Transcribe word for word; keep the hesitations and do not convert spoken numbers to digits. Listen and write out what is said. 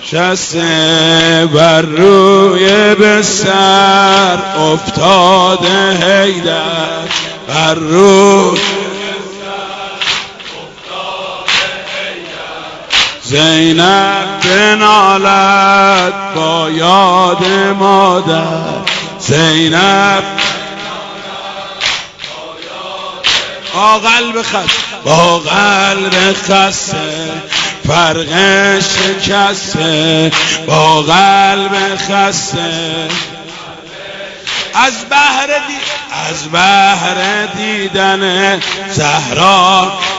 شسته بر روی بستر افتاده حیدر، بر روی زینب بنالد با یاد مادر، زینب با قلب خسته، با قلب خسته فرق شکسته، با قلب خسته از بهر دی... از بهر دیدن زهرا